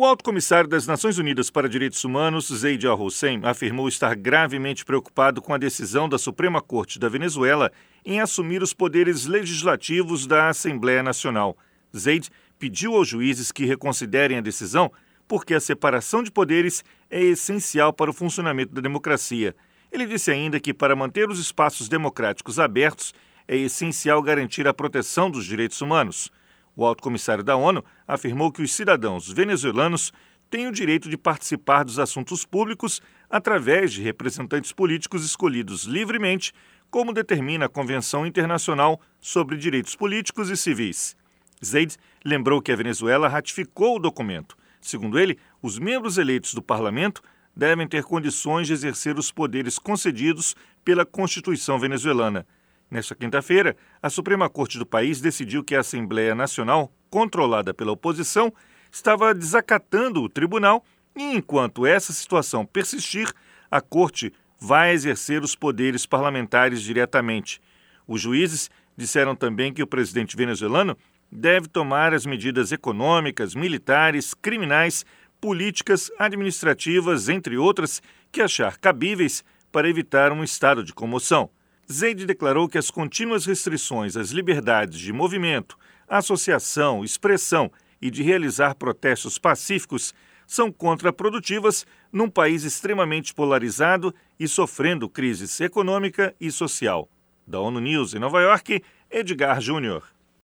O alto comissário das Nações Unidas para Direitos Humanos, Zeid Al-Hussein, afirmou estar gravemente preocupado com a decisão da Suprema Corte da Venezuela em assumir os poderes legislativos da Assembleia Nacional. Zeid pediu aos juízes que reconsiderem a decisão porque a separação de poderes é essencial para o funcionamento da democracia. Ele disse ainda que, para manter os espaços democráticos abertos, é essencial garantir a proteção dos direitos humanos. O alto comissário da ONU afirmou que os cidadãos venezuelanos têm o direito de participar dos assuntos públicos através de representantes políticos escolhidos livremente, como determina a Convenção Internacional sobre Direitos Políticos e Civis. Zeid lembrou que a Venezuela ratificou o documento. Segundo ele, os membros eleitos do parlamento devem ter condições de exercer os poderes concedidos pela Constituição venezuelana. Nesta quinta-feira, a Suprema Corte do país decidiu que a Assembleia Nacional, controlada pela oposição, estava desacatando o tribunal e, enquanto essa situação persistir, a Corte vai exercer os poderes parlamentares diretamente. Os juízes disseram também que o presidente venezuelano deve tomar as medidas econômicas, militares, criminais, políticas, administrativas, entre outras, que achar cabíveis para evitar um estado de comoção. Zeid declarou que as contínuas restrições às liberdades de movimento, associação, expressão e de realizar protestos pacíficos são contraprodutivas num país extremamente polarizado e sofrendo crise econômica e social. Da ONU News em Nova York, Edgar Júnior.